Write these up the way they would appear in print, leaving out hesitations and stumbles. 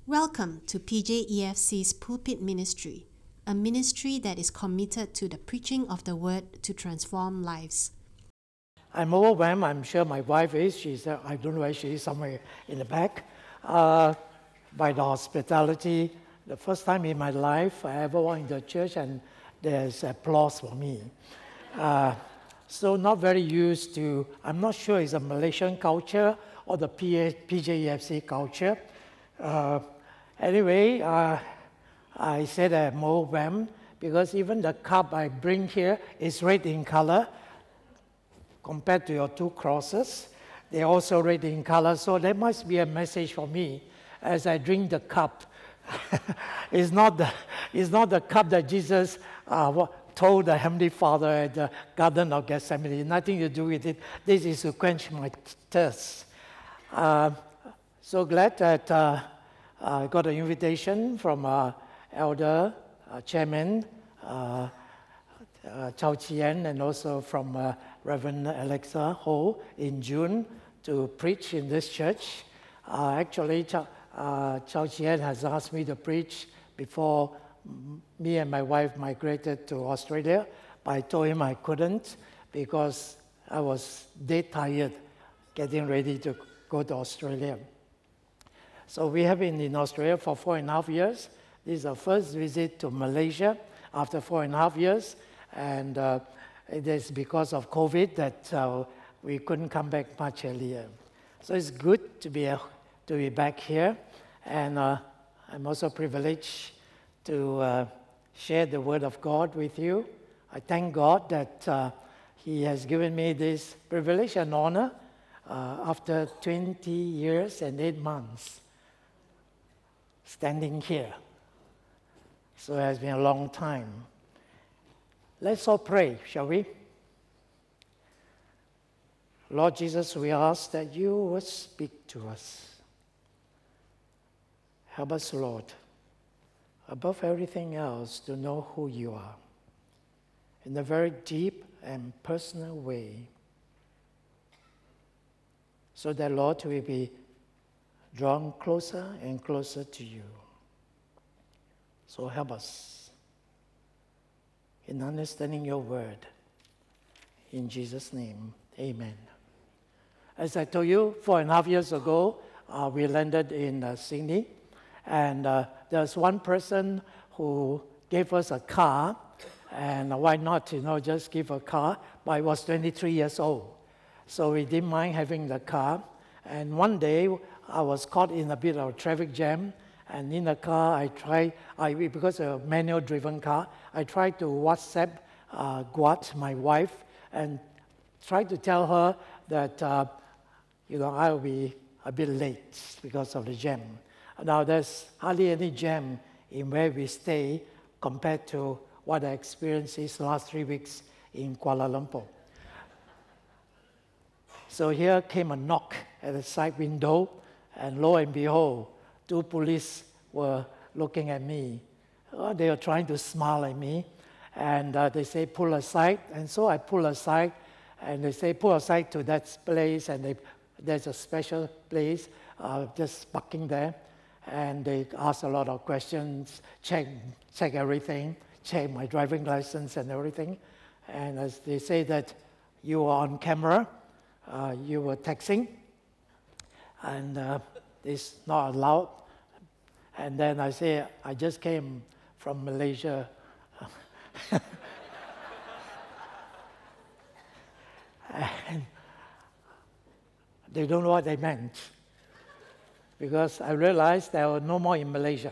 Welcome to PJEFC's Pulpit Ministry, a ministry that is committed to the preaching of the Word to transform lives. I'm overwhelmed. I'm sure my wife is. I don't know where she is, somewhere in the back. By the hospitality, the first time in my life I ever went into a church and there's applause for me. So not very used to, I'm not sure it's a Malaysian culture or the PJEFC culture. Anyway, I said I'm overwhelmed because even the cup I bring here is red in color. Compared to your two crosses, they're also red in color, so there must be a message for me as I drink the cup. It's not the cup that Jesus told the Heavenly Father at the Garden of Gethsemane. Nothing to do with it. This is to quench my thirst. So glad that I got an invitation from Elder Chairman Chow Chien and also from Reverend Alexa Ho in June to preach in this church. Actually, Chow Chien has asked me to preach before me and my wife migrated to Australia, but I told him I couldn't because I was dead tired getting ready to go to Australia. So we have been in Australia for 4.5 years. This is our first visit to Malaysia after 4.5 years, and it is because of COVID that we couldn't come back much earlier. So it's good to be back here, and I'm also privileged to share the Word of God with you. I thank God that He has given me this privilege and honor after 20 years and 8 months standing here. So it has been a long time. Let's all pray, shall we? Lord Jesus, we ask that you would speak to us. Help us, Lord, above everything else, to know who you are in a very deep and personal way, so that, Lord, we be drawn closer and closer to you. So help us in understanding your word. In Jesus' name, amen. As I told you, 4.5 years ago, we landed in Sydney, and there's one person who gave us a car, and why not, just give a car, but I was 23 years old. So we didn't mind having the car, and one day I was caught in a bit of a traffic jam, and in the car because a manual-driven car, I tried to WhatsApp Guat, my wife, and tried to tell her that, I'll be a bit late because of the jam. Now, there's hardly any jam in where we stay compared to what I experienced these last 3 weeks in Kuala Lumpur. So here came a knock at the side window, and lo and behold, 2 police were looking at me. They were trying to smile at me, and they say, pull aside. And so I pull aside, and they say, pull aside to that place, and there's a special place just parking there. And they ask a lot of questions, check everything, check my driving license and everything. And as they say that you are on camera, you were texting, and it's not allowed. And then I say, I just came from Malaysia. And they don't know what they meant, because I realized there were no more in Malaysia.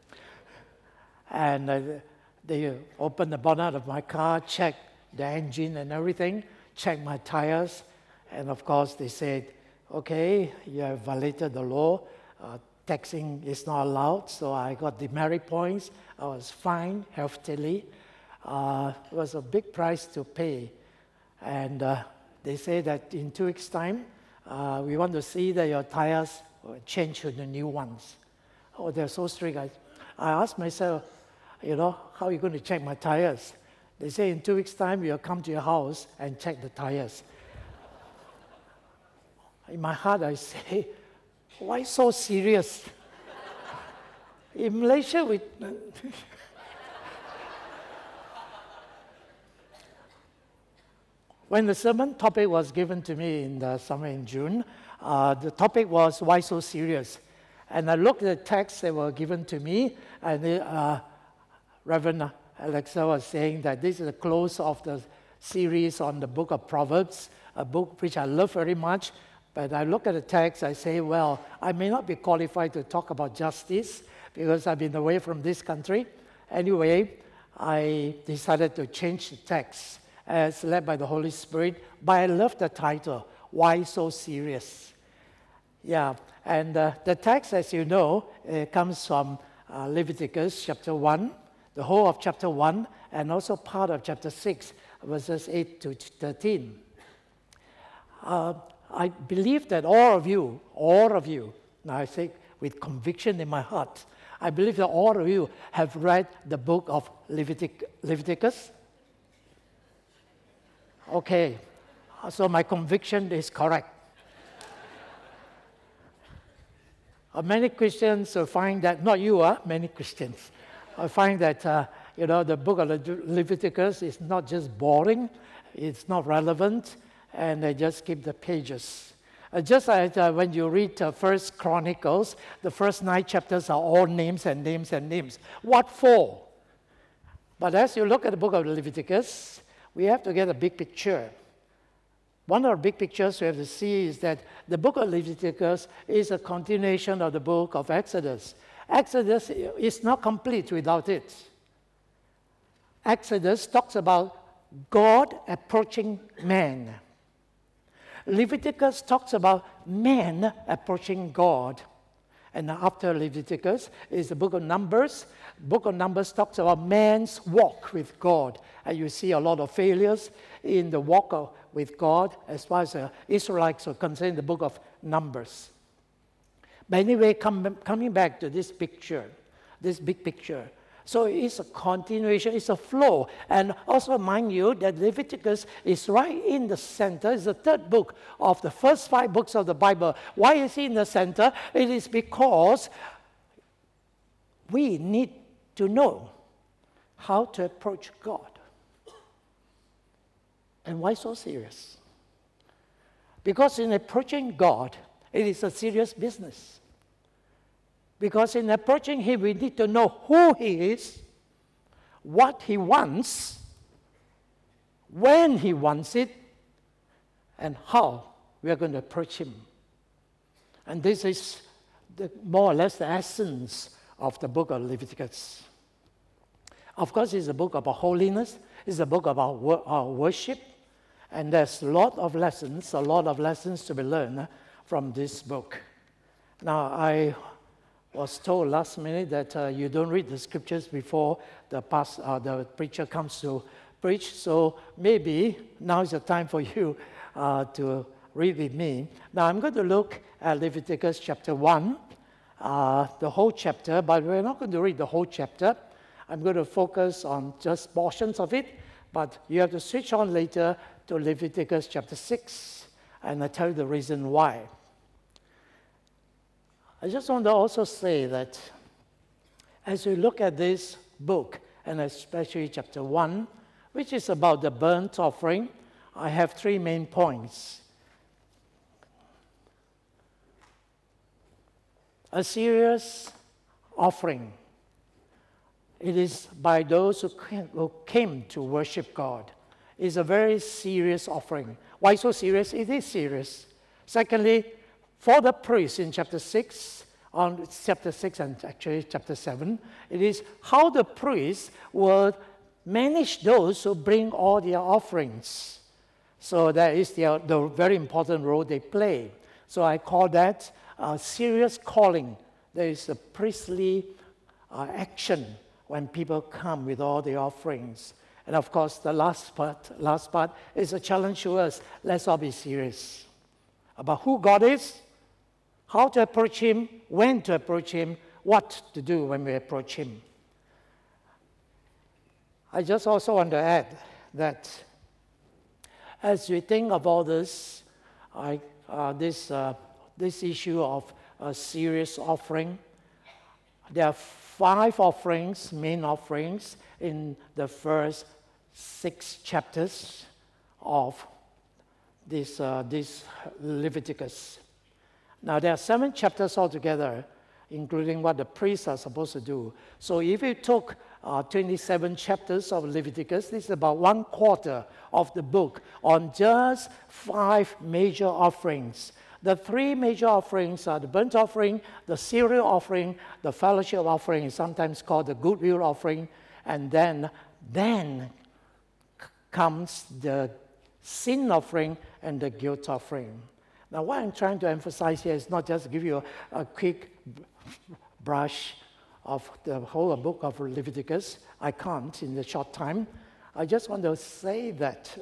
And they opened the bonnet of my car, checked the engine and everything, checked my tires, and of course they said, okay, you have violated the law, texting is not allowed, so I got demerit points. I was fined heftily. It was a big price to pay. And they say that in 2 weeks' time, we want to see that your tires change to the new ones. Oh, they're so strict. I asked myself, how are you going to check my tires? They say in 2 weeks' time, we'll come to your house and check the tires. In my heart, I say, why so serious? In Malaysia, when the sermon topic was given to me somewhere in June, the topic was, why so serious? And I looked at the texts that were given to me, and Reverend Alexa was saying that this is the close of the series on the book of Proverbs, a book which I love very much. But I look at the text, I say, well, I may not be qualified to talk about justice because I've been away from this country. Anyway, I decided to change the text as led by the Holy Spirit. But I love the title, Why So Serious? Yeah, and the text, as you know, comes from Leviticus chapter 1, the whole of chapter 1, and also part of chapter 6, verses 8 to 13. I believe that all of you, now I say with conviction in my heart, I believe that all of you have read the book of Leviticus. Okay, so my conviction is correct. Many Christians will find that, not you, many Christians, I find that, the book of Leviticus is not just boring, it's not relevant, and they just skip the pages. Just like when you read First Chronicles, the first 9 chapters are all names and names and names. What for? But as you look at the book of Leviticus, we have to get a big picture. One of the big pictures we have to see is that the book of Leviticus is a continuation of the book of Exodus. Exodus is not complete without it. Exodus talks about God approaching man. Leviticus talks about man approaching God. And after Leviticus is the book of Numbers. The book of Numbers talks about man's walk with God. And you see a lot of failures in the walk with God as far as the Israelites are concerned in the book of Numbers. But anyway, coming back to this picture, this big picture. So it's a continuation, it's a flow. And also mind you that Leviticus is right in the center. It's the third book of the first 5 books of the Bible. Why is it in the center? It is because we need to know how to approach God. And why so serious? Because in approaching God, it is a serious business. Because in approaching Him, we need to know who He is, what He wants, when He wants it, and how we are going to approach Him. And this is more or less the essence of the book of Leviticus. Of course, it's a book about holiness. It's a book about our worship. And there's a lot of lessons to be learned from this book. Now, I was told last minute that you don't read the scriptures before the preacher comes to preach. So maybe now is the time for you to read with me. Now, I'm going to look at Leviticus chapter 1, the whole chapter, but we're not going to read the whole chapter. I'm going to focus on just portions of it, but you have to switch on later to Leviticus chapter 6, and I'll tell you the reason why. I just want to also say that as we look at this book, and especially chapter 1, which is about the burnt offering, I have 3 main points. A serious offering. It is by those who came to worship God. It's a very serious offering. Why so serious? It is serious. Secondly, for the priest in chapter 6 and actually chapter 7, it is how the priest will manage those who bring all their offerings. So that is the very important role they play. So I call that a serious calling. There is a priestly action when people come with all the offerings. And of course, the last part is a challenge to us. Let's all be serious about who God is, how to approach Him, when to approach Him, what to do when we approach Him. I just also want to add that as we think of all this, this issue of a serious offering, There are 5 offerings, main offerings, in the first 6 chapters of this Leviticus. Now, there are 7 chapters altogether, including what the priests are supposed to do. So if you took 27 chapters of Leviticus, this is about 1/4 of the book on just 5 major offerings. The 3 major offerings are the burnt offering, the cereal offering, the fellowship offering, is sometimes called the goodwill offering, and then comes the sin offering and the guilt offering. Now, what I'm trying to emphasize here is not just give you a quick brush of the whole book of Leviticus. I can't in the short time. I just want to say that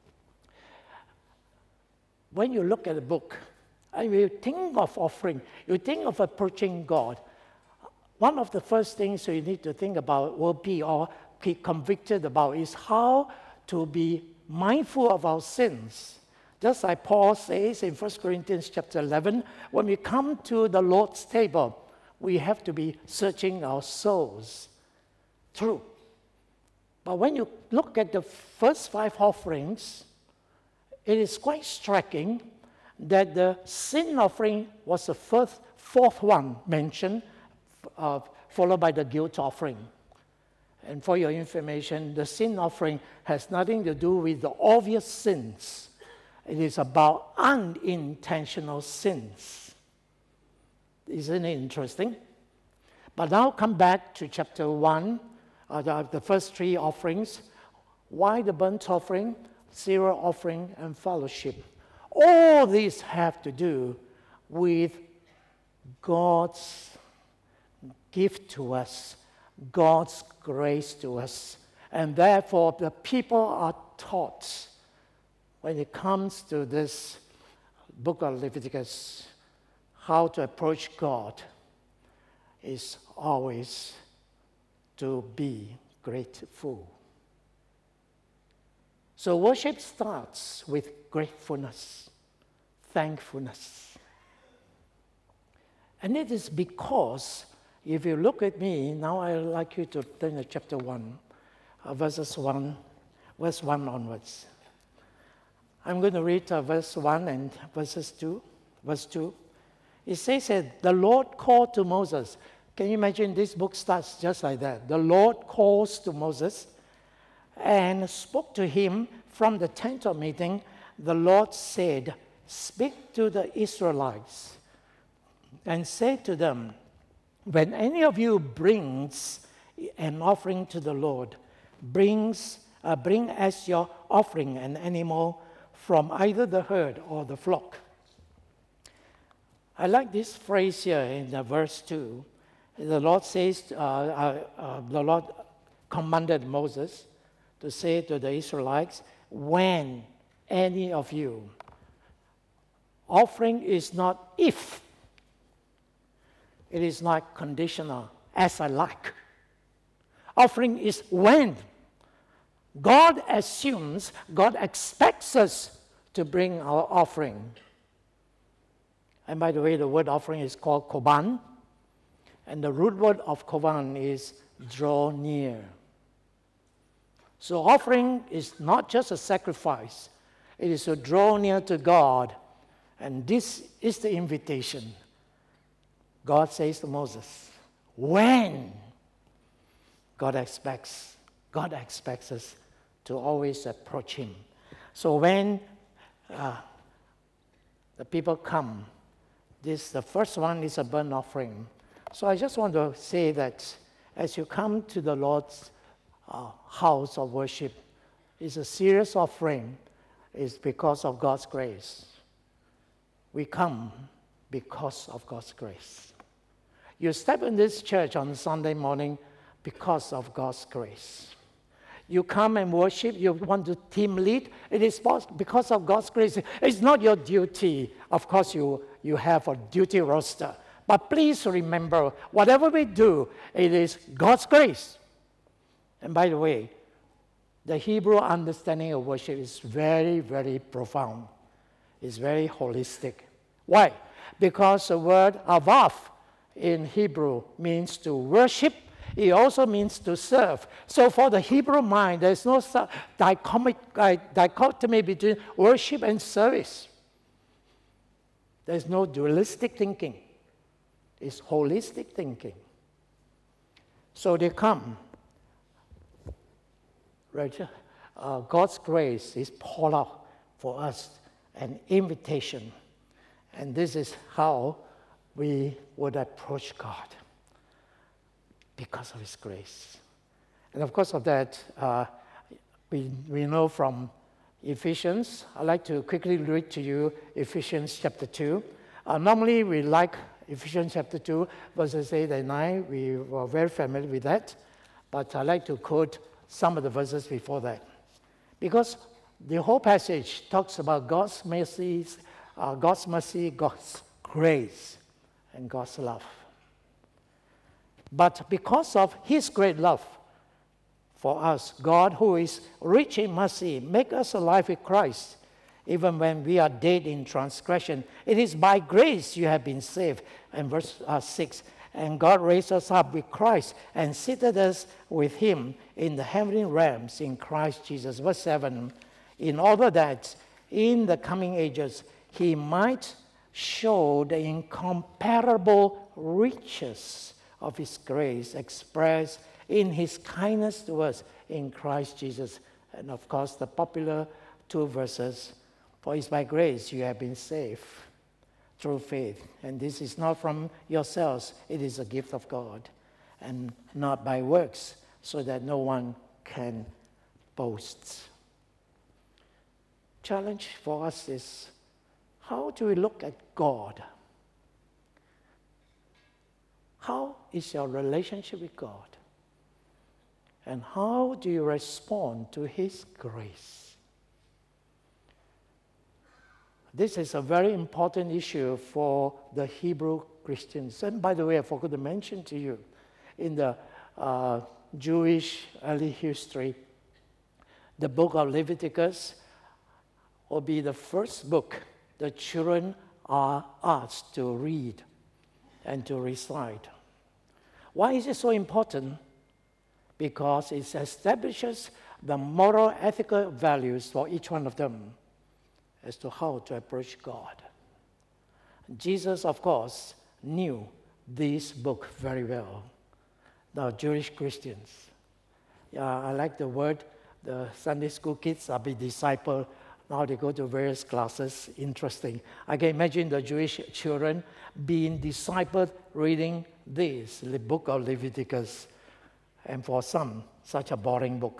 when you look at the book, and you think of offering, you think of approaching God, one of the first things you need to think about will be, or be convicted about, is how to be mindful of our sins. Just like Paul says in 1 Corinthians chapter 11, when we come to the Lord's table, we have to be searching our souls through. But when you look at the first 5 offerings, it is quite striking that the sin offering was the fourth one mentioned, followed by the guilt offering. And for your information, the sin offering has nothing to do with the obvious sins. It is about unintentional sins. Isn't it interesting? But now come back to chapter 1, the first 3 offerings. Why the burnt offering, cereal offering, and fellowship? All these have to do with God's gift to us, God's grace to us. And therefore, the people are taught, when it comes to this book of Leviticus, how to approach God is always to be grateful. So worship starts with gratefulness, thankfulness. And it is because, if you look at me, now I'd like you to turn to chapter 1, verse 1 onwards. I'm going to read verse 1 and verse 2. It says that the Lord called to Moses. Can you imagine this book starts just like that? The Lord calls to Moses and spoke to him from the tent of meeting. The Lord said, "Speak to the Israelites and say to them, when any of you brings an offering to the Lord, bring as your offering an animal from either the herd or the flock." I like this phrase here in verse 2. The Lord says, the Lord commanded Moses to say to the Israelites, when any of you. Offering is not if. It is not conditional, as I like. Offering is when. God assumes, God expects us to bring our offering. And by the way, the word offering is called korban. And the root word of korban is draw near. So offering is not just a sacrifice. It is to draw near to God. And this is the invitation. God says to Moses, when God expects us to always approach him. So when the people come, the first one is a burnt offering. So I just want to say that as you come to the Lord's house of worship, it's a serious offering. It's because of God's grace. We come because of God's grace. You step in this church on Sunday morning because of God's grace. You come and worship, you want to team lead, it is because of God's grace. It's not your duty. Of course, you have a duty roster. But please remember, whatever we do, it is God's grace. And by the way, the Hebrew understanding of worship is very, very profound. It's very holistic. Why? Because the word avav in Hebrew means to worship. It also means to serve. So for the Hebrew mind, there's no dichotomy between worship and service. There's no dualistic thinking. It's holistic thinking. So they come. Right? God's grace is poured out for us, an invitation. And this is how we would approach God, because of His grace. And of course of that, we know from Ephesians. I'd like to quickly read to you Ephesians chapter 2. Normally we like Ephesians chapter 2, verses 8 and 9. We were very familiar with that. But I'd like to quote some of the verses before that. Because the whole passage talks about God's mercy, God's grace, and God's love. But because of His great love for us, God, who is rich in mercy, make us alive with Christ, even when we are dead in transgression. It is by grace you have been saved. And verse 6, and God raised us up with Christ and seated us with Him in the heavenly realms in Christ Jesus. Verse 7, in order that in the coming ages He might show the incomparable riches of His grace expressed in His kindness to us in Christ Jesus. And of course, the popular two verses, for it's by grace you have been saved through faith. And this is not from yourselves, it is a gift of God, and not by works, so that no one can boast. Challenge for us is, how do we look at God? How is your relationship with God? And how do you respond to His grace? This is a very important issue for the Hebrew Christians. And by the way, I forgot to mention to you, in the Jewish early history, the book of Leviticus will be the first book the children are asked to read and to recite. Why is it so important? Because it establishes the moral, ethical values for each one of them as to how to approach God. Jesus, of course, knew this book very well. The Jewish Christians. I like the word, the Sunday school kids are being discipled. Now they go to various classes. Interesting. I can imagine the Jewish children being discipled reading this, the book of Leviticus. And for some, such a boring book.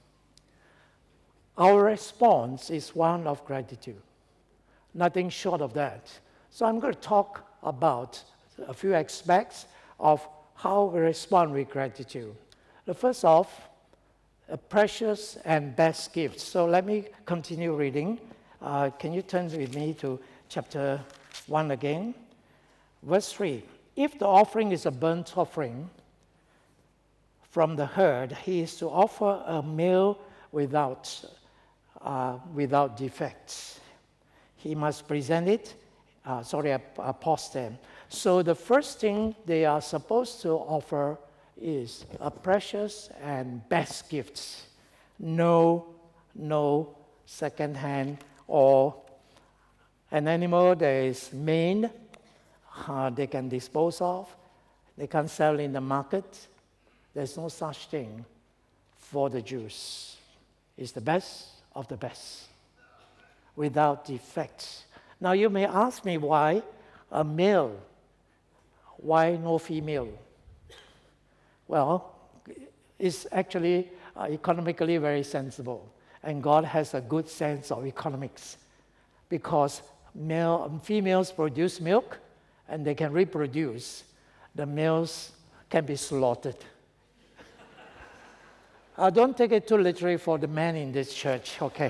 Our response is one of gratitude. Nothing short of that. So I'm going to talk about a few aspects of how we respond with gratitude. The first off, a precious and best gift. So let me continue reading. Can you turn with me to chapter 1 again? Verse 3. If the offering is a burnt offering from the herd, he is to offer a meal without defects. He must present it. I paused there. So the first thing they are supposed to offer is a precious and best gifts. No second-hand or an animal that is maimed, they can dispose of. They can't sell in the market. There's no such thing for the Jews. It's the best of the best, without defects. Now you may ask me, why a male? Why no female? Well, it's actually economically very sensible, and God has a good sense of economics, because females produce milk, and they can reproduce. The males can be slaughtered. Don't take it too literally for the men in this church, okay?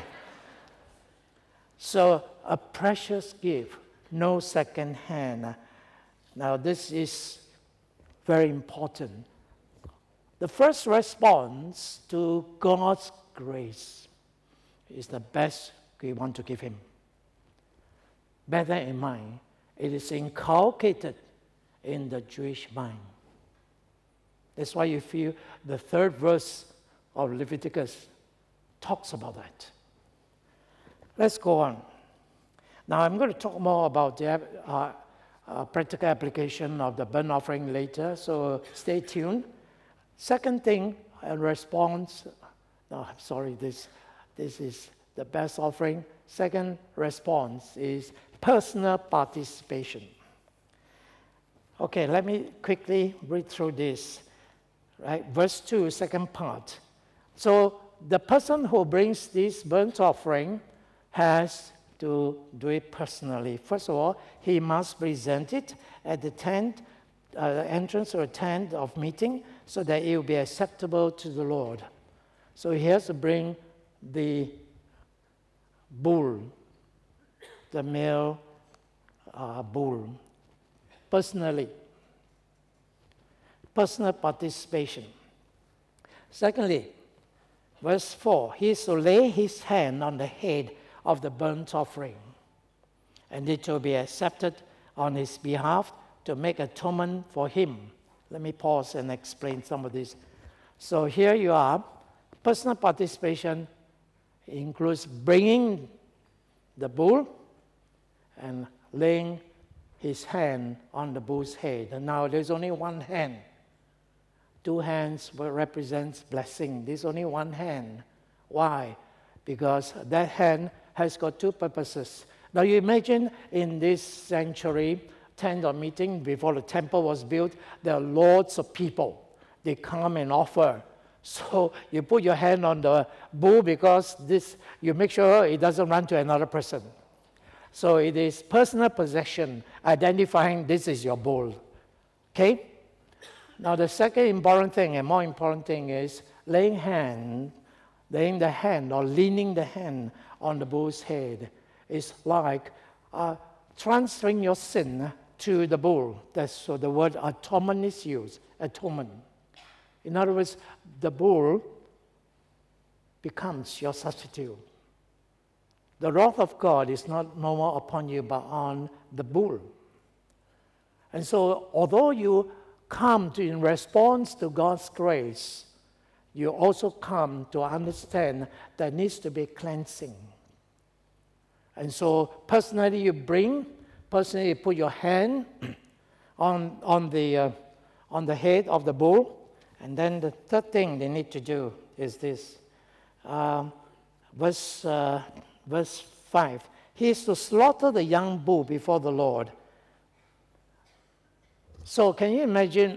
So, a precious gift, no second hand. Now, this is very important. The first response to God's grace is the best we want to give Him. Bear that in mind. It is inculcated in the Jewish mind. That's why you feel the third verse of Leviticus talks about that. Let's go on. Now I'm going to talk more about the practical application of the burnt offering later, so stay tuned. Second thing, a response. No, I'm sorry, this is the best offering. Second response is personal participation. Okay, let me quickly read through this. Right, verse 2, second part. So the person who brings this burnt offering has to do it personally. First of all, he must present it at the tent, entrance or tent of meeting, so that it will be acceptable to the Lord. So he has to bring the bull, the male bull, personally. Personal participation. Secondly, verse 4, he is to lay his hand on the head of the burnt offering, and it will be accepted on his behalf to make atonement for him. Let me pause and explain some of this. So here you are. Personal participation includes bringing the bull and laying his hand on the bull's head. And now there's only one hand. Two hands represents blessing. There's only one hand. Why? Because that hand has got two purposes. Now you imagine in this sanctuary, tent of meeting, before the temple was built, there are lots of people. They come and offer. So you put your hand on the bull because you make sure it doesn't run to another person. So it is personal possession, identifying this is your bull. Okay? Now the second important thing and more important thing is laying the hand or leaning the hand on the bull's head is like transferring your sin to the bull. That's so the word atonement is used, atonement. In other words, the bull becomes your substitute. The wrath of God is not no more upon you, but on the bull. And so, although you come in response to God's grace, you also come to understand there needs to be cleansing. And so, personally, you put your hand on the head of the bull. And then the third thing they need to do is this. Verse 5. He is to slaughter the young bull before the Lord. So can you imagine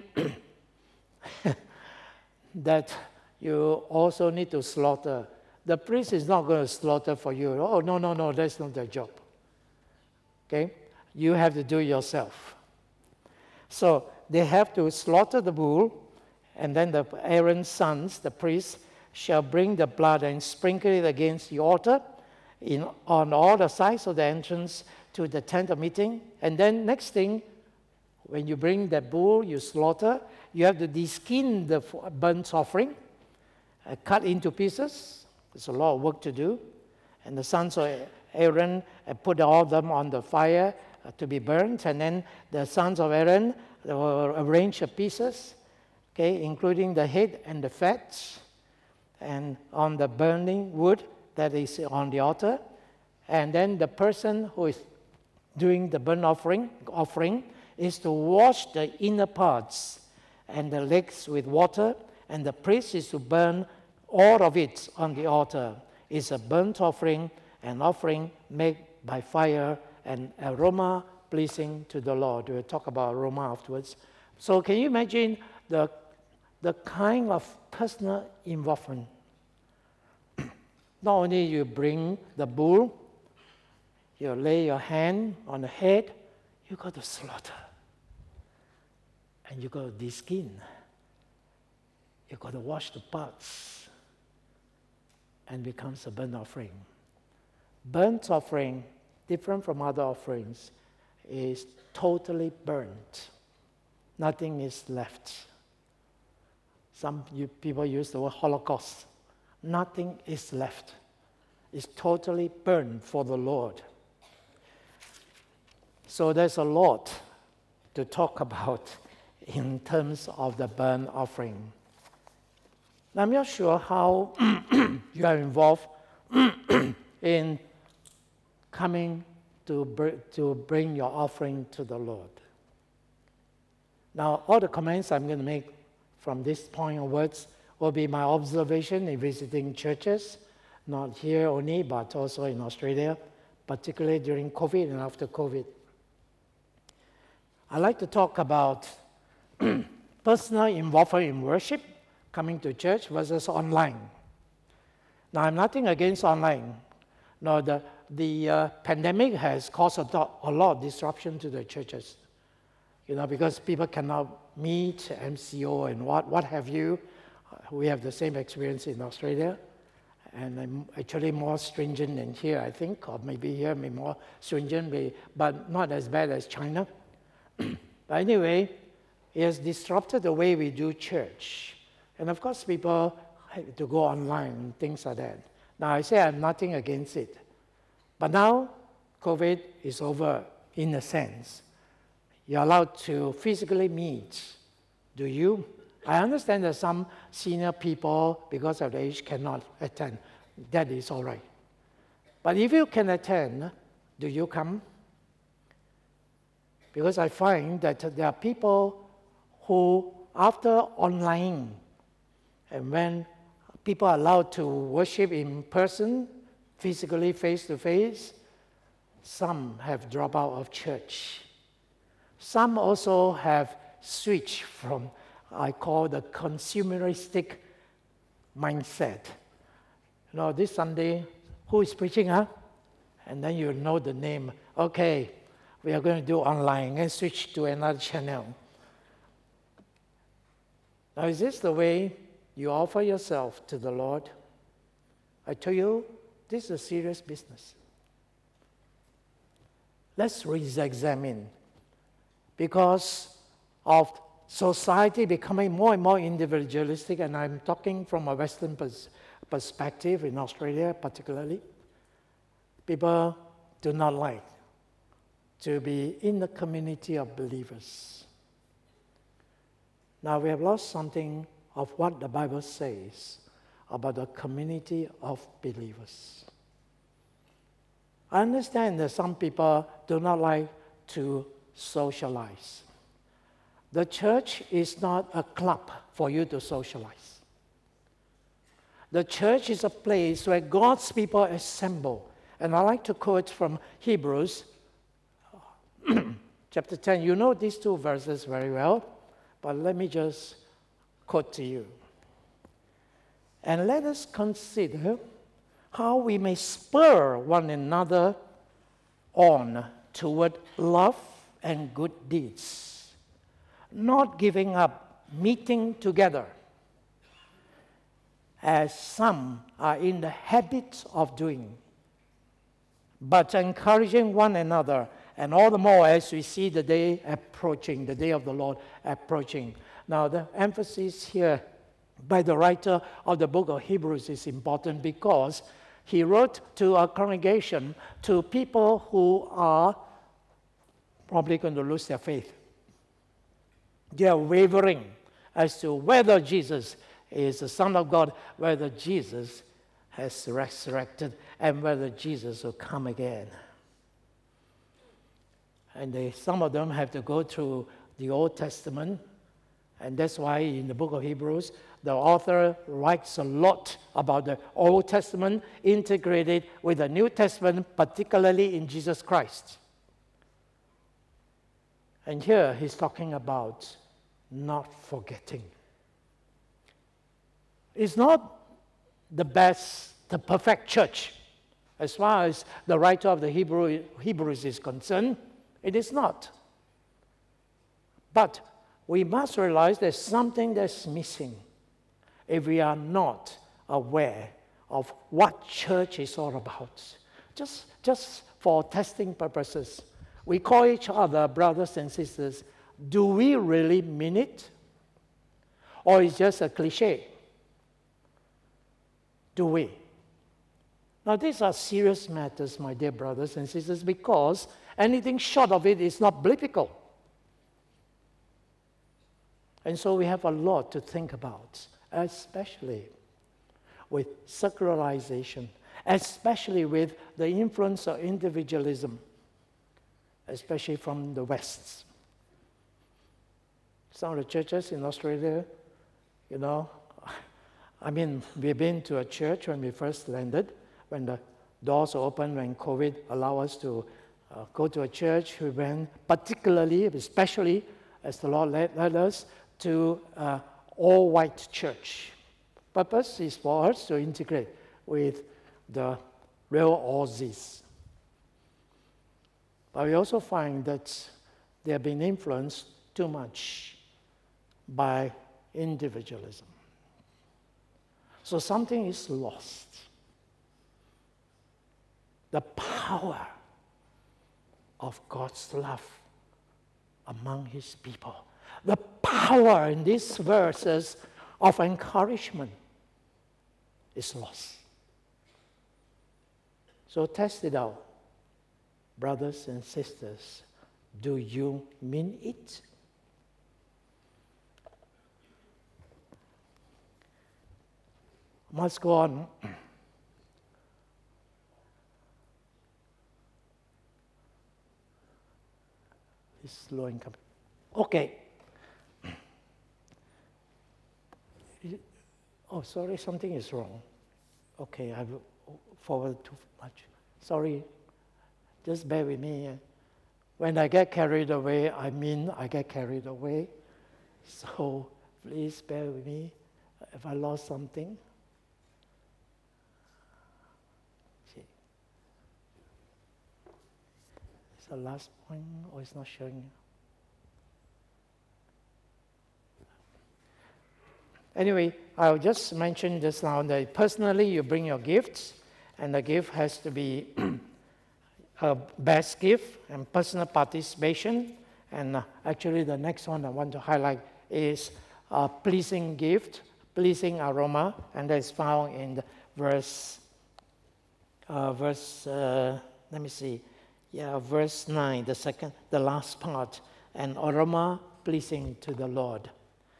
that you also need to slaughter? The priest is not going to slaughter for you. Oh, no, that's not their job. Okay? You have to do it yourself. So they have to slaughter the bull, and then Aaron's sons, the priests, shall bring the blood and sprinkle it against the altar on all the sides of the entrance to the tent of meeting. And then next thing, when you bring the bull, you slaughter, you have to deskin the burnt offering, cut into pieces. There's a lot of work to do. And the sons of Aaron put all of them on the fire to be burnt. And then the sons of Aaron will arrange the pieces, okay, including the head and the fats, and on the burning wood that is on the altar. And then the person who is doing the burnt offering is to wash the inner parts and the legs with water, and the priest is to burn all of it on the altar. It's a burnt offering, an offering made by fire, and aroma pleasing to the Lord. We'll talk about aroma afterwards. So can you imagine the kind of personal involvement? Not only you bring the bull, you lay your hand on the head, you got to slaughter. And you got to deskin. You got to wash the parts. And becomes a burnt offering. Burnt offering, different from other offerings, is totally burnt. Nothing is left. Some people use the word Holocaust. Nothing is left. It's totally burned for the Lord. So there's a lot to talk about in terms of the burnt offering. I'm not sure how you are involved in coming to bring your offering to the Lord. Now, all the comments I'm going to make from this point onwards will be my observation in visiting churches, not here only, but also in Australia, particularly during COVID and after COVID. I like to talk about personal involvement in worship, coming to church versus online. Now, I'm nothing against online. No, the pandemic has caused a lot of disruption to the churches. Because people cannot meet, MCO and what have you. We have the same experience in Australia, and I'm actually more stringent than here, I think, or maybe here maybe more stringent, but not as bad as China. But anyway, it has disrupted the way we do church. And of course, people have to go online and things like that. Now, I say I'm nothing against it. But now, COVID is over, in a sense. You're allowed to physically meet. Do you? I understand that some senior people, because of the age, cannot attend. That is all right. But if you can attend, do you come? Because I find that there are people who, after online, and when people are allowed to worship in person, physically, face-to-face, some have dropped out of church. Some also have switched from, I call the consumeristic mindset. This Sunday, who is preaching, huh? And then you know the name. Okay, we are going to do online and switch to another channel. Now, is this the way you offer yourself to the Lord? I tell you, this is a serious business. Let's re-examine. Because of society becoming more and more individualistic, and I'm talking from a Western perspective in Australia particularly, people do not like to be in the community of believers. Now we have lost something of what the Bible says about the community of believers. I understand that some people do not like to socialize. The church is not a club for you to socialize. The church is a place where God's people assemble. And I like to quote from Hebrews chapter 10. You know these two verses very well, but let me just quote to you. And let us consider how we may spur one another on toward love and good deeds, not giving up meeting together, as some are in the habit of doing, but encouraging one another, and all the more as we see the day approaching, the day of the Lord approaching. Now, the emphasis here by the writer of the book of Hebrews is important because he wrote to a congregation, to people who are probably going to lose their faith. They are wavering as to whether Jesus is the Son of God, whether Jesus has resurrected, and whether Jesus will come again. And some of them have to go through the Old Testament, and that's why in the book of Hebrews, the author writes a lot about the Old Testament integrated with the New Testament, particularly in Jesus Christ. And here he's talking about not forgetting. It's not the best, the perfect church. As far as the writer of the Hebrews is concerned, it is not. But we must realize there's something that's missing if we are not aware of what church is all about. Just for testing purposes, we call each other brothers and sisters. Do we really mean it? Or is it just a cliche? Do we? Now, these are serious matters, my dear brothers and sisters, because anything short of it is not biblical. And so we have a lot to think about, especially with secularization, especially with the influence of individualism, especially from the West. Some of the churches in Australia, we've been to a church when we first landed, when the doors were open, when COVID allowed us to go to a church. We went especially as the Lord led us, to all-white church. Purpose is for us to integrate with the real Aussies. But we also find that they have been influenced too much by individualism. So something is lost. The power of God's love among His people. The power in these verses of encouragement is lost. So test it out, brothers and sisters. Do you mean it? Must go on. It's slow income. Okay. Oh, sorry, something is wrong. Okay, I've forwarded too much. Sorry, just bear with me. When I get carried away, I get carried away. So please bear with me if I lost something. See. It's the last point, or it's not showing you? Anyway, I'll just mention just now that personally you bring your gifts, and the gift has to be a best gift and personal participation. And actually the next one I want to highlight is a pleasing gift, pleasing aroma, and that is found in the verse 9, the last part, an aroma pleasing to the Lord.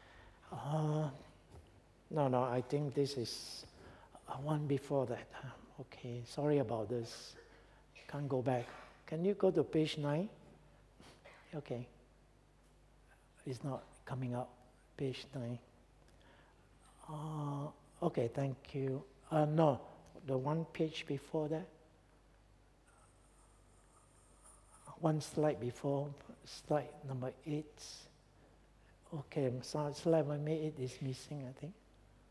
No, I think this is one before that. Okay, sorry about this. Can't go back. Can you go to page 9? Okay. It's not coming up. Page 9. Okay, thank you. No, the one page before that. One slide before, slide number 8. Okay, slide number 8 is missing, I think.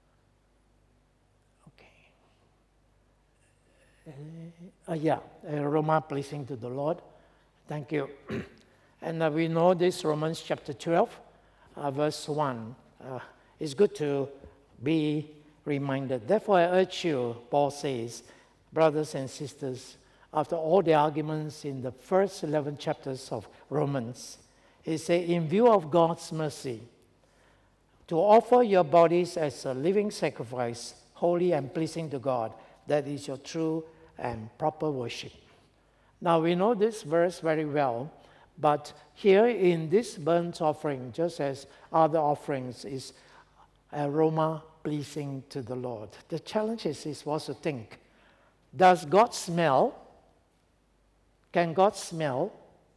Aroma pleasing to the Lord. Thank you. And we know this Romans chapter 12, verse 1. It's good to be reminded. Therefore, I urge you, Paul says, brothers and sisters, after all the arguments in the first 11 chapters of Romans, he said, in view of God's mercy, to offer your bodies as a living sacrifice, holy and pleasing to God, that is your true and proper worship. Now we know this verse very well, but here in this burnt offering, just as other offerings, is aroma pleasing to the Lord. The challenge is for us to think, does God smell? Can God smell?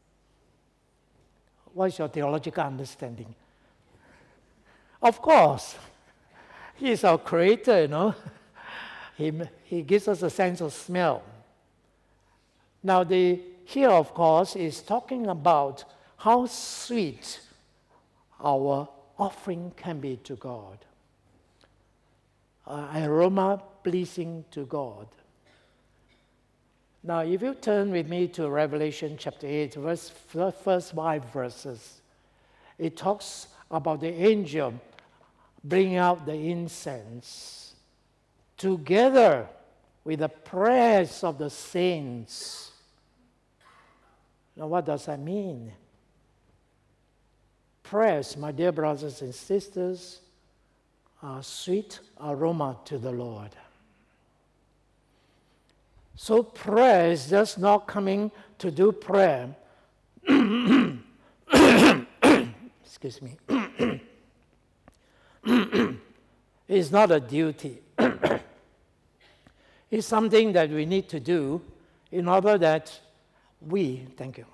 What is your theological understanding? Of course. He is our creator, He gives us a sense of smell. Now, here, of course, is talking about how sweet our offering can be to God. Aroma pleasing to God. Now, if you turn with me to Revelation chapter 8, first 5 verses, it talks about the angel bringing out the incense together with the prayers of the saints. Now, what does that mean? Prayers, my dear brothers and sisters, are sweet aroma to the Lord. So prayer is just not coming to do prayer. Excuse me. It's not a duty. It's something that we need to do in order that we, thank you,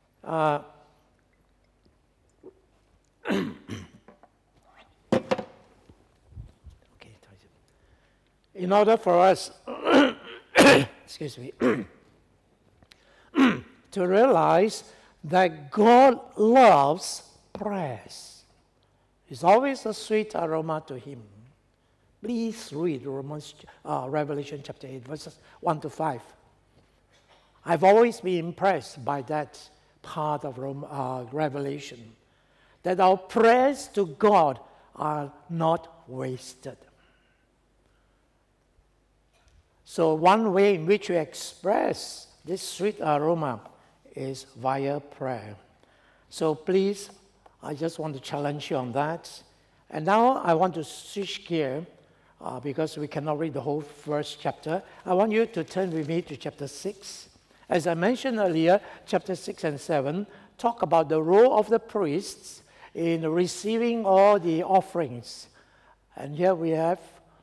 in order for us, excuse me, to realize that God loves prayers. It's always a sweet aroma to Him. Please read Revelation chapter 8, verses 1 to 5. I've always been impressed by that part of Revelation, that our prayers to God are not wasted. So one way in which we express this sweet aroma is via prayer. So please, I just want to challenge you on that. And now I want to switch gear because we cannot read the whole first chapter. I want you to turn with me to chapter 6. As I mentioned earlier, chapter 6 and 7 talk about the role of the priests in receiving all the offerings. And here we have,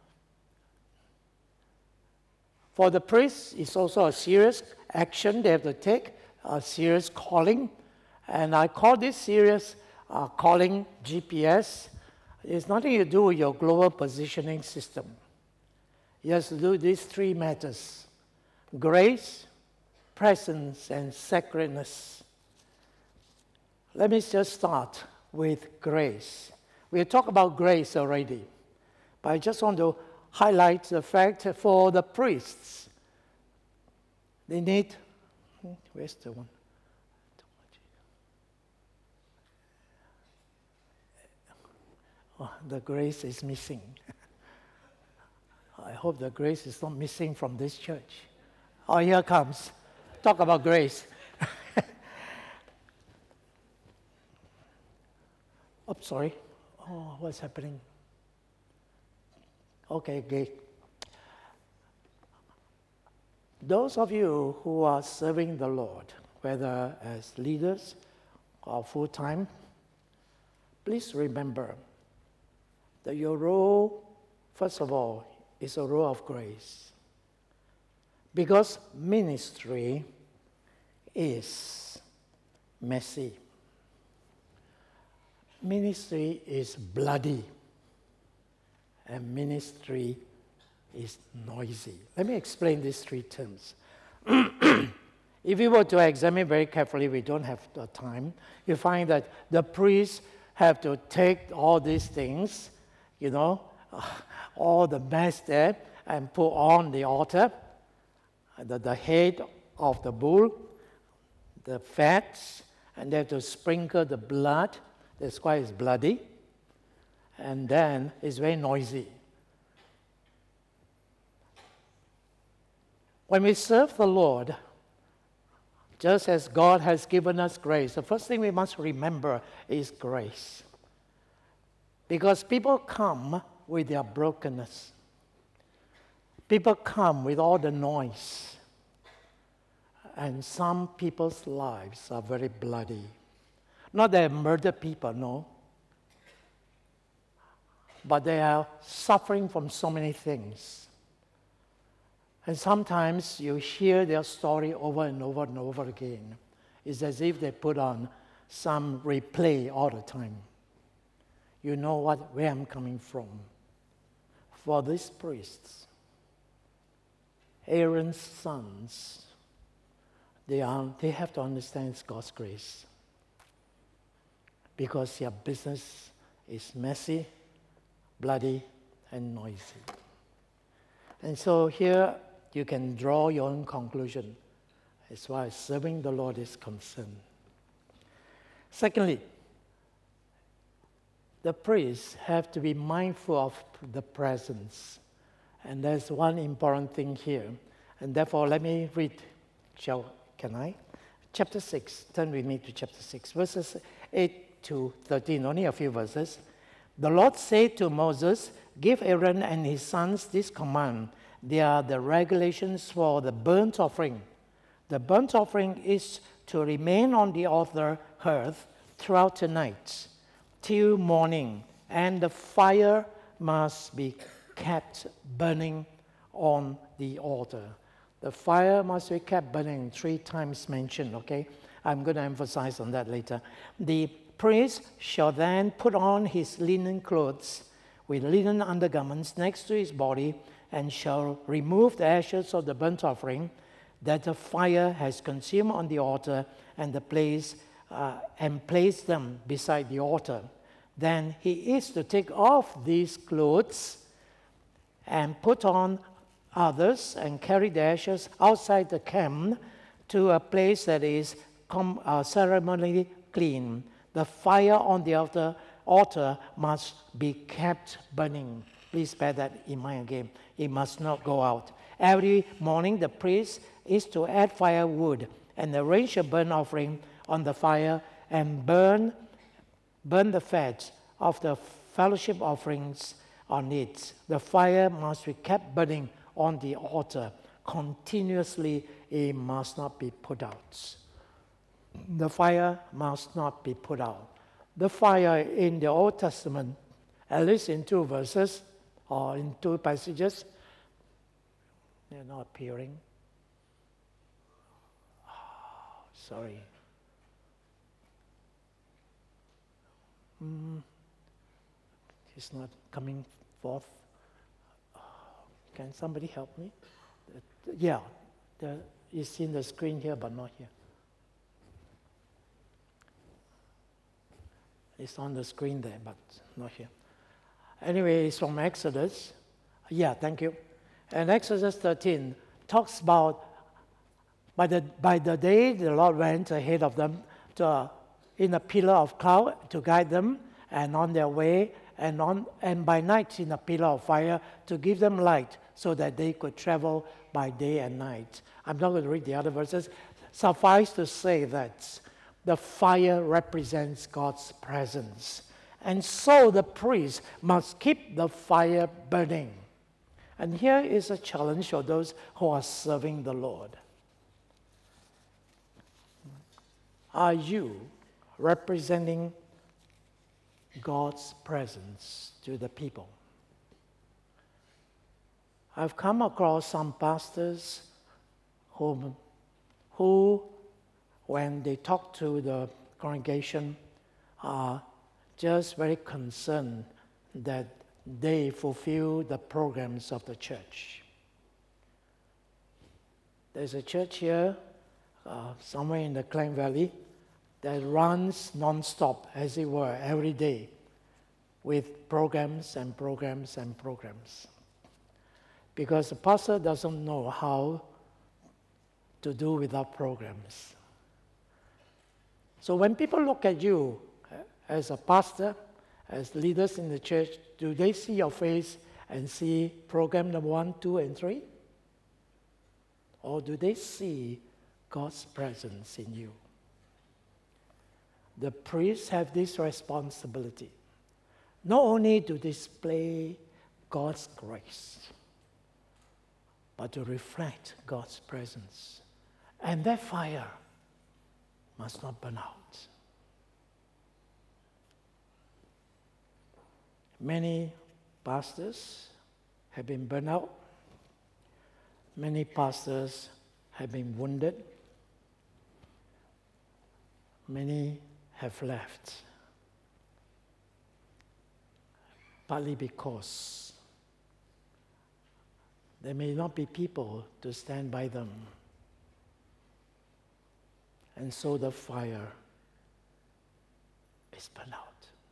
for the priests, it's also a serious action they have to take, a serious calling. And I call this serious calling GPS. It's nothing to do with your global positioning system. It has to do with these three matters: grace, presence, and sacredness. Let me just start with grace. We talked about grace already, but I just want to highlight the fact that for the priests, they need, where's the one? Oh, the grace is missing. I hope the grace is not missing from this church. Oh, here it comes. Talk about grace. Oh, sorry. Oh, what's happening? Okay. Those of you who are serving the Lord, whether as leaders or full-time, please remember that your role, first of all, is a role of grace. Because ministry is messy. Ministry is bloody. And ministry is noisy. Let me explain these three terms. If you were to examine very carefully, we don't have the time, you find that the priests have to take all these things, all the mess there, and put on the altar, the head of the bull, the fats, and they have to sprinkle the blood. That's why it's bloody. And then it's very noisy. When we serve the Lord, just as God has given us grace, the first thing we must remember is grace. Because people come with their brokenness. People come with all the noise. And some people's lives are very bloody. Not that they murder people, no. But they are suffering from so many things. And sometimes you hear their story over and over and over again. It's as if they put on some replay all the time. You know where I'm coming from. For these priests, Aaron's sons, they have to understand it's God's grace. Because their business is messy, bloody, and noisy. And so here you can draw your own conclusion as far as serving the Lord is concerned. Secondly, the priests have to be mindful of the presence. And there's one important thing here. And therefore, let me read. Can I? Chapter 6. Turn with me to chapter 6, verses 8 to 13, only a few verses. The Lord said to Moses, "Give Aaron and his sons this command. They are the regulations for the burnt offering. The burnt offering is to remain on the altar hearth throughout the night, till morning, and the fire must be kept burning on the altar. The fire must be kept burning, 3 times mentioned, okay? I'm going to emphasize on that later. The priest shall then put on his linen clothes with linen undergarments next to his body, and shall remove the ashes of the burnt offering that the fire has consumed on the altar, and place them beside the altar. Then he is to take off these clothes and put on others, and carry the ashes outside the camp to a place that is ceremonially clean. The fire on the altar must be kept burning. Please bear that in mind again. It must not go out. Every morning the priest is to add firewood and arrange a burnt offering on the fire, and burn the fat of the fellowship offerings on it. The fire must be kept burning on the altar continuously. It must not be put out. The fire must not be put out. The fire in the Old Testament, at least in 2 verses or in 2 passages, they're not appearing. Sorry. It's not coming forth. Can somebody help me? Yeah, it's in the screen here, but not here. It's on the screen there, but not here. Anyway, it's from Exodus. Yeah, thank you. And Exodus 13 talks about by the day the Lord went ahead of them in a pillar of cloud to guide them, and on their way, and by night in a pillar of fire to give them light, so that they could travel by day and night. I'm not going to read the other verses. Suffice to say that the fire represents God's presence. And so the priest must keep the fire burning. And here is a challenge for those who are serving the Lord. Are you representing God's presence to the people? I've come across some pastors who, when they talk to the congregation, are just very concerned that they fulfill the programs of the church. There's a church here, somewhere in the Klang Valley, that runs non-stop, as it were, every day, with programs and programs and programs. Because the pastor doesn't know how to do without programs. So when people look at you as a pastor, as leaders in the church, do they see your face and see program number 1, 2, and 3? Or do they see God's presence in you? The priests have this responsibility, not only to display God's grace, but to reflect God's presence. And that fire must not burn out. Many pastors have been burned out. Many pastors have been wounded. Many have left, partly because there may not be people to stand by them. And so the fire is burned out.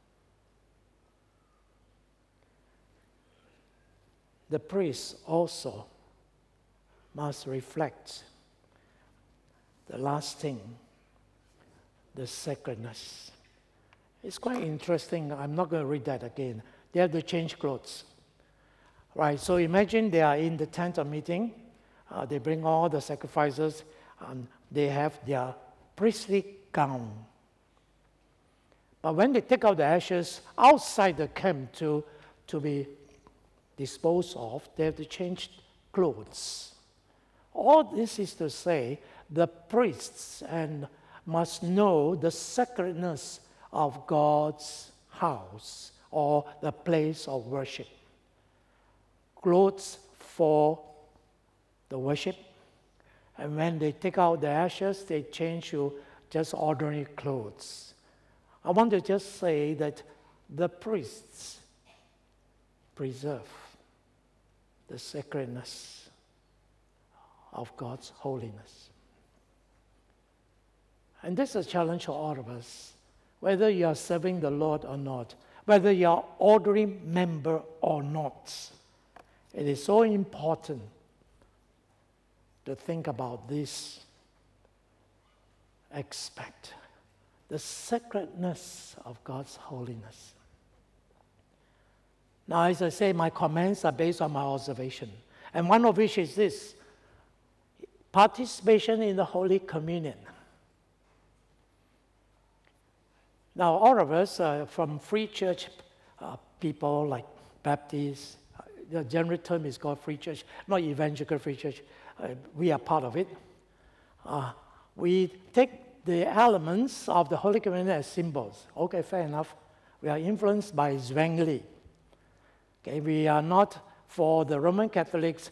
The priest also must reflect the lasting, the sacredness. It's quite interesting. I'm not going to read that again. They have to change clothes. Right, so imagine they are in the tent of meeting. They bring all the sacrifices, and they have their priestly gown. But when they take out the ashes outside the camp to be disposed of, they have to change clothes. All this is to say, the priests must know the sacredness of God's house, or the place of worship. Clothes for the worship, and when they take out the ashes, they change to just ordinary clothes. I want to just say that the priests preserve the sacredness of God's holiness. And this is a challenge for all of us, whether you are serving the Lord or not, whether you are ordinary member or not. It is so important to think about this aspect, the sacredness of God's holiness. Now, as I say, my comments are based on my observation, and one of which is this: participation in the Holy Communion. Now, all of us from free church people like Baptists, the general term is called free church, not evangelical free church. We are part of it. We take the elements of the Holy Communion as symbols. Okay, fair enough. We are influenced by Zwingli. Okay, we are not for the Roman Catholics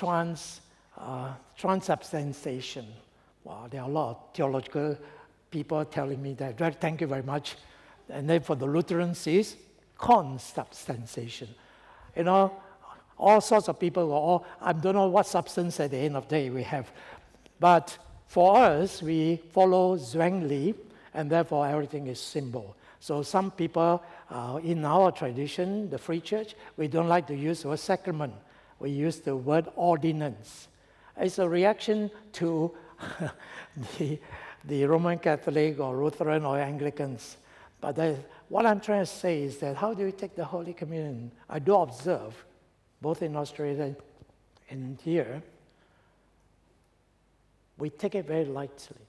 transubstantiation. Wow, there are a lot of theological people telling me that. Thank you very much. And then for the Lutherans, it's consubstantiation. You know, all sorts of people go, I don't know what substance at the end of the day we have. But for us, we follow Zwingli, and therefore everything is symbol. So some people in our tradition, the Free Church, we don't like to use the word sacrament. We use the word ordinance. It's a reaction to the Roman Catholic or Lutheran or Anglicans. But what I'm trying to say is that how do we take the Holy Communion? I do observe, both in Australia and here, we take it very lightly.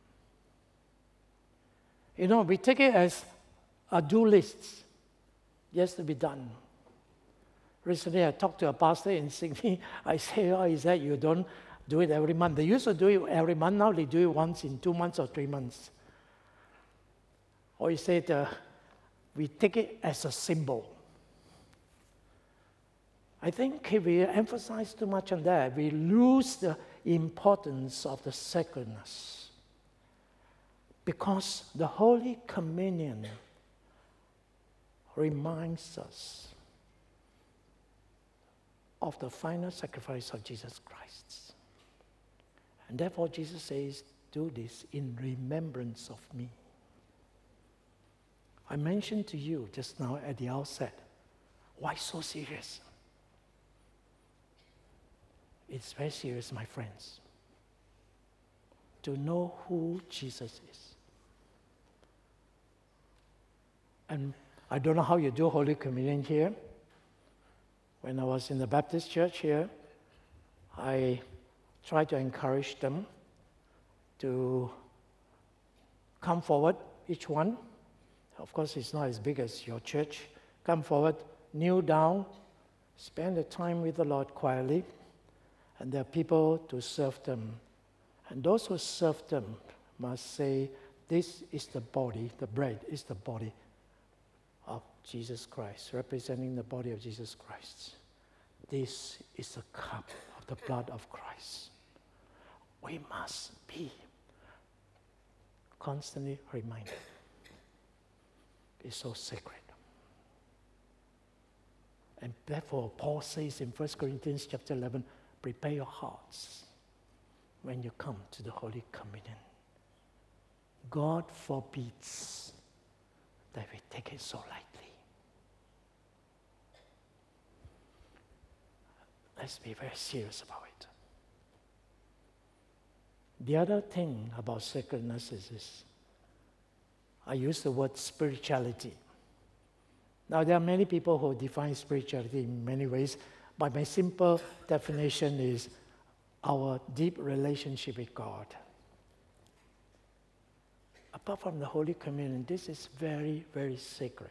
You know, we take it as a do list. Yes, to be done. Recently, I talked to a pastor in Sydney. I say, is that you don't do it every month? They used to do it every month. Now they do it once in 2 months or 3 months. Or he said, we take it as a symbol. I think if we emphasize too much on that, we lose the importance of the sacredness. Because the Holy Communion reminds us of the final sacrifice of Jesus Christ. And therefore Jesus says, do this in remembrance of me. I mentioned to you just now at the outset, why so serious? It's very serious, my friends, to know who Jesus is. And I don't know how you do Holy Communion here. When I was in the Baptist church here, I tried to encourage them to come forward, each one. Of course, it's not as big as your church. Come forward, kneel down, spend the time with the Lord quietly, and there are people to serve them. And those who serve them must say, this is the body, the bread is the body of Jesus Christ, representing the body of Jesus Christ. This is the cup of the blood of Christ. We must be constantly reminded. It's so sacred. And therefore, Paul says in 1 Corinthians chapter 11, prepare your hearts when you come to the Holy Communion. God forbids that we take it so lightly. Let's be very serious about it. The other thing about sacredness is this. I use the word spirituality. Now, there are many people who define spirituality in many ways, but my simple definition is our deep relationship with God. Apart from the Holy Communion, this is very, very sacred.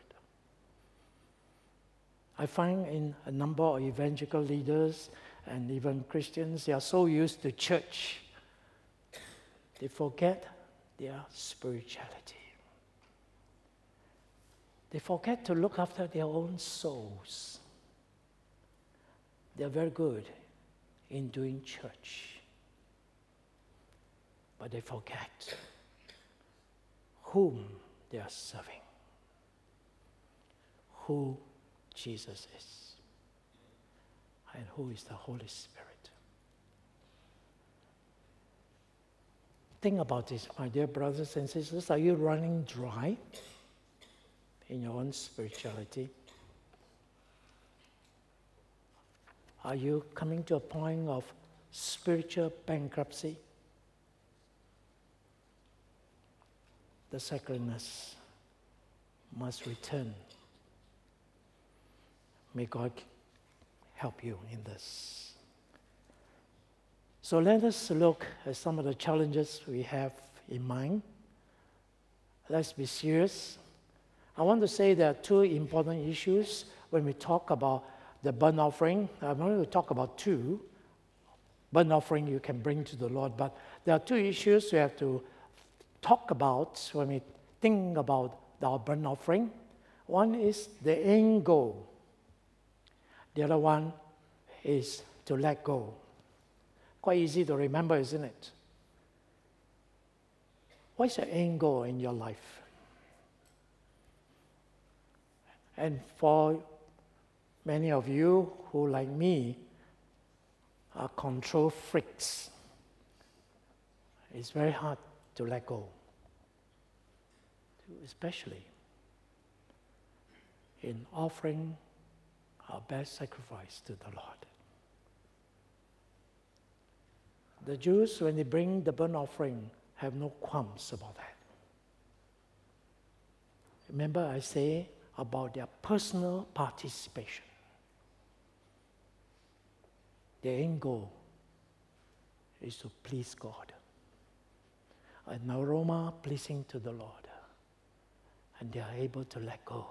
I find in a number of evangelical leaders and even Christians, they are so used to church, they forget their spirituality. They forget to look after their own souls. They're very good in doing church, but they forget whom they are serving, who Jesus is, and who is the Holy Spirit. Think about this, my dear brothers and sisters. Are you running dry in your own spirituality? Are you coming to a point of spiritual bankruptcy? The sacredness must return. May God help you in this. So let us look at some of the challenges we have in mind. Let's be serious. I want to say there are two important issues when we talk about the burnt offering. I'm going to talk about two burnt offering you can bring to the Lord, but there are two issues we have to talk about when we think about our burnt offering. One is the end goal. The other one is to let go. Quite easy to remember, isn't it? What's your end goal in your life? And for many of you who, like me, are control freaks, it's very hard to let go, especially in offering our best sacrifice to the Lord. The Jews, when they bring the burnt offering, have no qualms about that. Remember I say about their personal participation. Their end goal is to please God. An aroma pleasing to the Lord. And they are able to let go.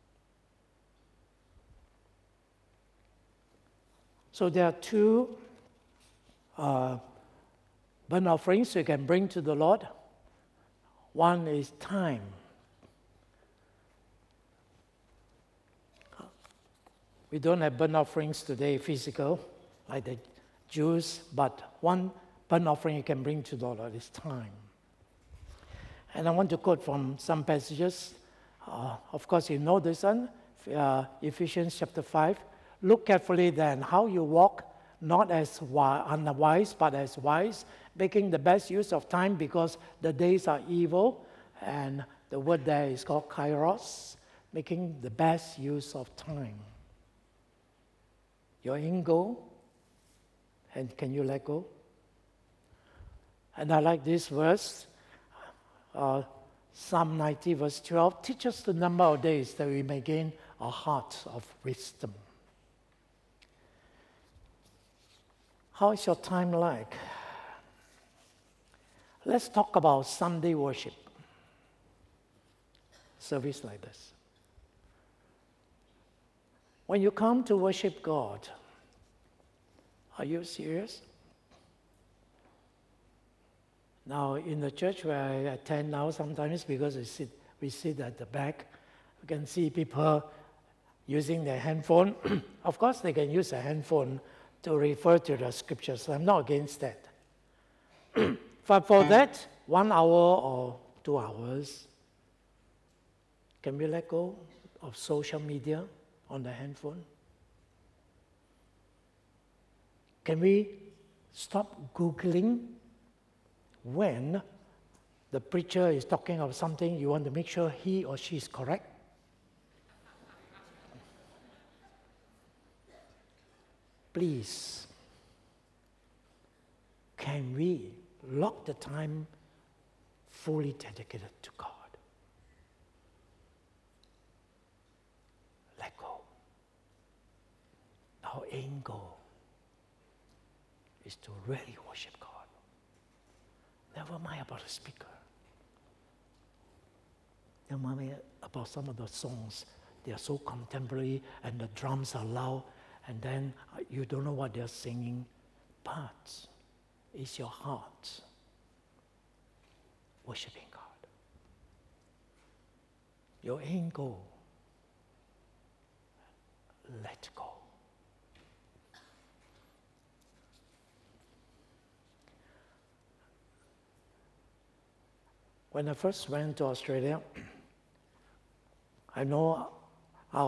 So there are two burnt offerings you can bring to the Lord. One is time. We don't have burnt offerings today, physical, like the Jews, but one burnt offering you can bring to the Lord is time. And I want to quote from some passages. Of course, you know this one, Ephesians chapter 5. Look carefully then how you walk, not as unwise, but as wise, making the best use of time because the days are evil. And the word there is called kairos, making the best use of time. Your end goal, and can you let go? And I like this verse, Psalm 90 verse 12, teach us the number of days that we may gain a heart of wisdom. How is your time like? Let's talk about Sunday worship. Service like this. When you come to worship God, are you serious? Now, in the church where I attend now, sometimes because we sit at the back, we can see people using their handphone. Of course, they can use a handphone to refer to the scriptures. I'm not against that. But for that, 1 hour or 2 hours, can we let go of social media on the handphone? Can we stop Googling when the preacher is talking of something you want to make sure he or she is correct? Please, can we lock the time fully dedicated to God? Let go. Our end goal is to really worship God. Never mind about the speaker. Never mind about some of the songs. They are so contemporary and the drums are loud and then you don't know what they're singing. But is your heart worshiping God? Your end goal let go. When I first went to Australia, I know I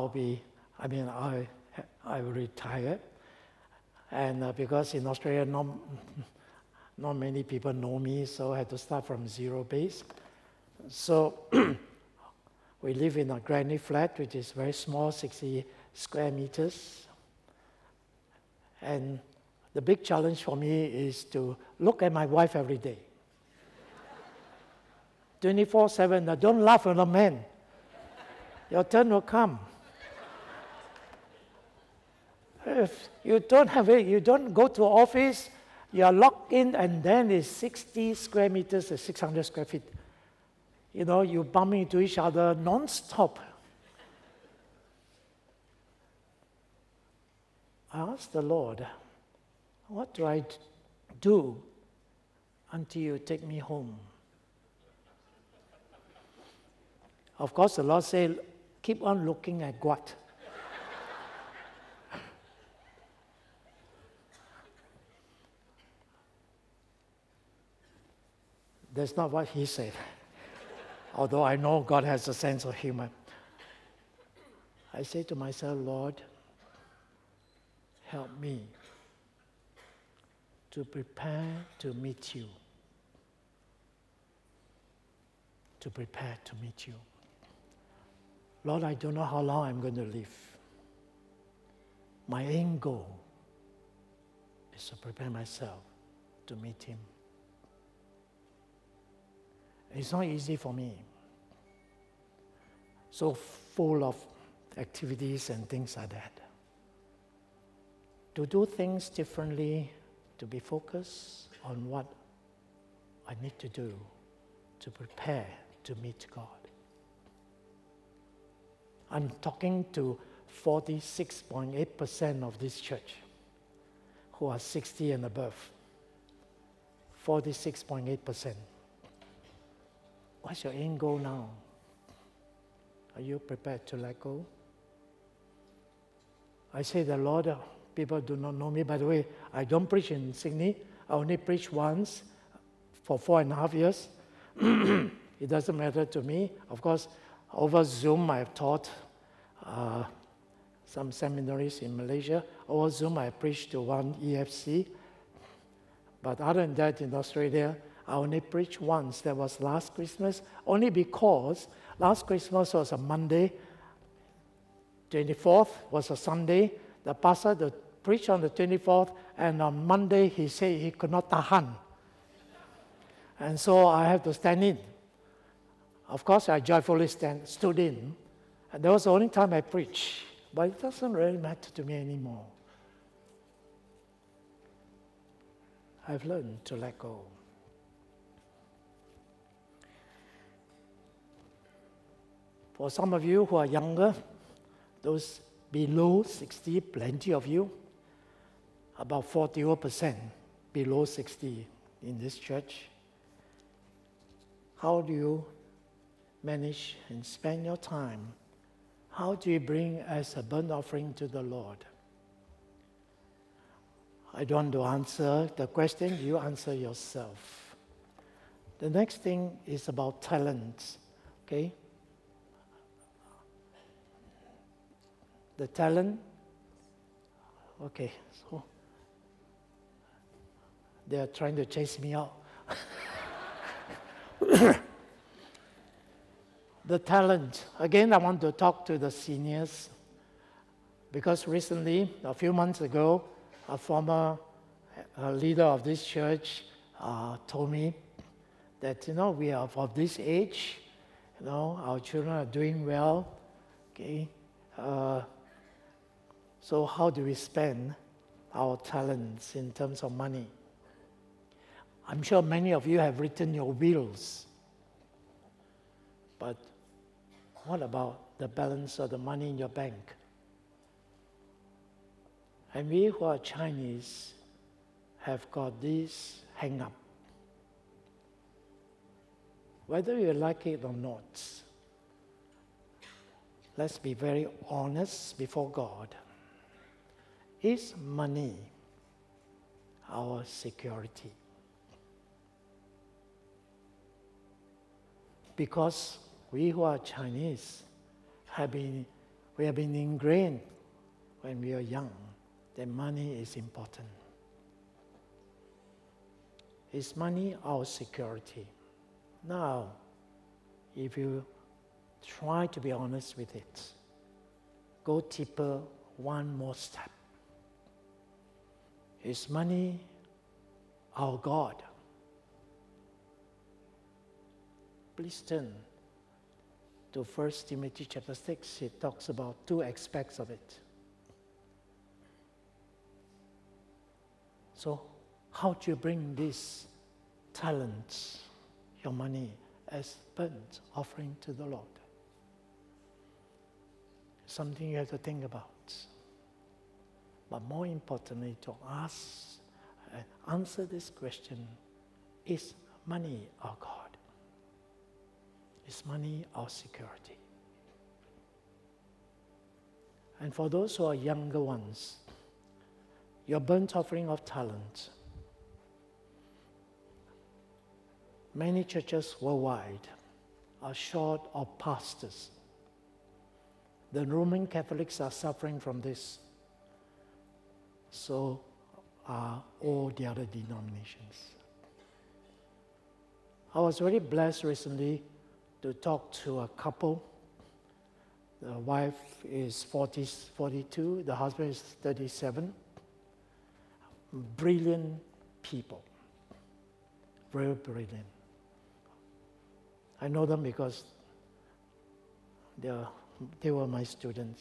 will retire. And because in Australia, not many people know me, so I had to start from zero base. So we live in a granny flat, which is very small, 60 square meters. And the big challenge for me is to look at my wife every day. 24/7, now don't laugh at a man. Your turn will come. If you don't have it, you don't go to office, you are locked in, and then it's 60 square meters, 600 square feet. You know, you bump into each other non-stop. I asked the Lord, what do I do until you take me home? Of course, the Lord said, keep on looking at God. That's not what he said. Although I know God has a sense of humor. I say to myself, Lord, help me to prepare to meet you. To prepare to meet you. Lord, I don't know how long I'm going to live. My end goal is to prepare myself to meet him. It's not easy for me. So full of activities and things like that. To do things differently, to be focused on what I need to do to prepare to meet God. I'm talking to 46.8% of this church who are 60 and above. 46.8%. What's your end goal now? Are you prepared to let go? I say the Lord, people do not know me. By the way, I don't preach in Sydney. I only preach once for 4.5 years. It doesn't matter to me. Of course, over Zoom, I've taught some seminaries in Malaysia. Over Zoom, I preached to one EFC. But other than that, in Australia, I only preached once. That was last Christmas, only because last Christmas was a Monday, 24th was a Sunday. The pastor preached on the 24th, and on Monday he said he could not tahan. And so I had to stand in. Of course, I joyfully stood in. And that was the only time I preached. But it doesn't really matter to me anymore. I've learned to let go. For some of you who are younger, those below 60, plenty of you, about 40% below 60 in this church. How do you manage and spend your time? How do you bring as a burnt offering to the Lord? I don't want to answer the question, you answer yourself. The next thing is about talents, okay? The talent, okay, so they are trying to chase me out. The talent, again, I want to talk to the seniors because recently, a few months ago, a former leader of this church told me that, we are of this age, our children are doing well, okay? So how do we spend our talents in terms of money? I'm sure many of you have written your wills, but what about the balance of the money in your bank? And we who are Chinese have got this hang up. Whether you like it or not, let's be very honest before God. Is money our security? Because we who are Chinese we have been ingrained when we are young that money is important. Is money our security? Now, if you try to be honest with it, go deeper one more step. Is money our God? Please turn to 1 Timothy chapter 6. It talks about two aspects of it. So, how do you bring these talents, your money, as burnt offering to the Lord? Something you have to think about. But more importantly, to answer this question, is money our God? Is money our security? And for those who are younger ones, your burnt offering of talent, many churches worldwide are short of pastors. The Roman Catholics are suffering from this. So are all the other denominations. I was very blessed recently to talk to a couple. The wife is 42, the husband is 37. Brilliant people. Very brilliant. I know them because they were my students.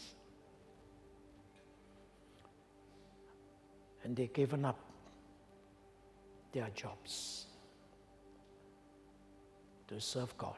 And they've given up their jobs to serve God.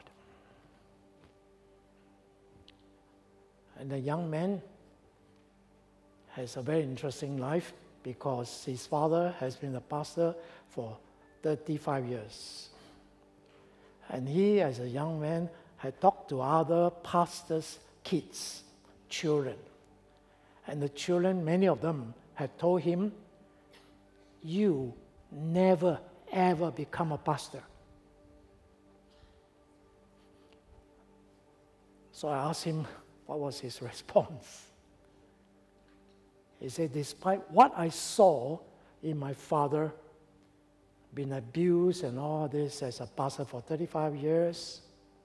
And the young man has a very interesting life because his father has been a pastor for 35 years. And he, as a young man, had talked to other pastors' kids, children. And the children, many of them, had told him, "You never, ever become a pastor." So I asked him, what was his response? He said, despite what I saw in my father, being abused and all this as a pastor for 35 years,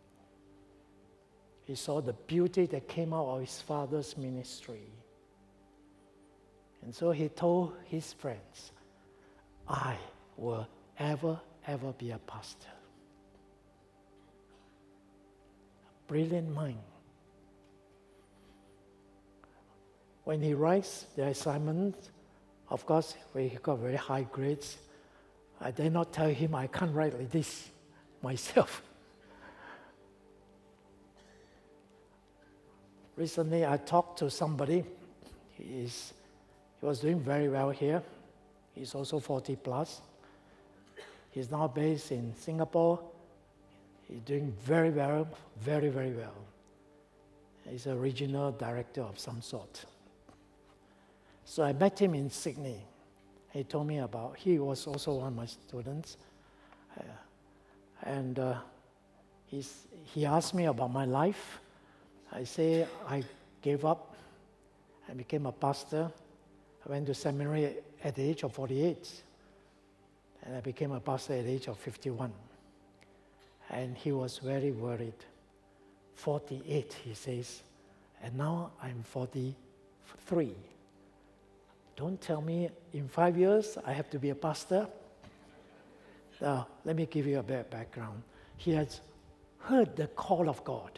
he saw the beauty that came out of his father's ministry. And so he told his friends, I will ever be a pastor. Brilliant mind. When he writes the assignment, of course, when he got very high grades, I dare not tell him I can't write like this myself. Recently, I talked to somebody. He was doing very well here. He's also 40 plus. He's now based in Singapore. He's doing very well, very well. He's a regional director of some sort. So I met him in Sydney. He told me he was also one of my students. He asked me about my life. I say I gave up. I became a pastor. I went to seminary at the age of 48. And I became a pastor at the age of 51. And he was very worried. 48, he says, and now I'm 43. Don't tell me in 5 years I have to be a pastor. Now, let me give you a bit of background. He has heard the call of God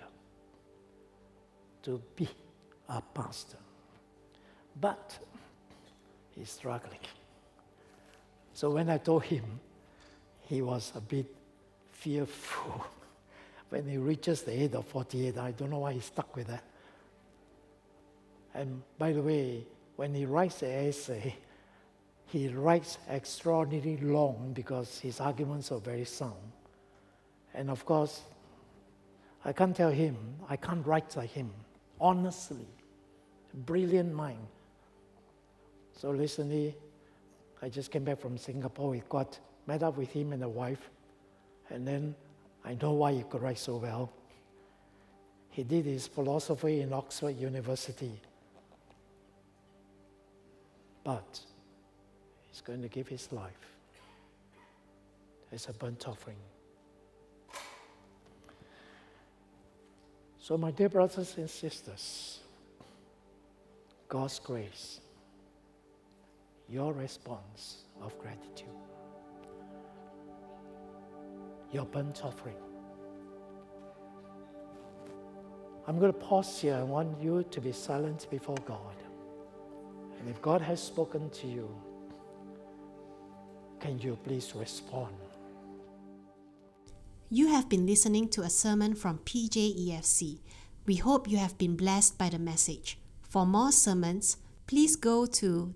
to be a pastor. But he's struggling. So when I told him, he was a bit fearful. When he reaches the age of 48, I don't know why he's stuck with that. And by the way, when he writes the essay, he writes extraordinarily long because his arguments are very sound. And of course, I can't tell him, I can't write like him. Honestly, brilliant mind. So recently, I just came back from Singapore. We met up with him and the wife, and then I know why he could write so well. He did his philosophy in Oxford University, but he's going to give his life as a burnt offering. So my dear brothers and sisters, God's grace, your response of gratitude, your burnt offering. I'm going to pause here. I want you to be silent before God. And if God has spoken to you, can you please respond? You have been listening to a sermon from PJEFC. We hope you have been blessed by the message. For more sermons, please go to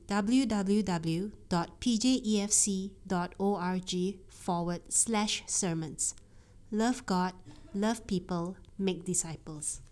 www.pjefc.org/sermons. Love God, love people, make disciples.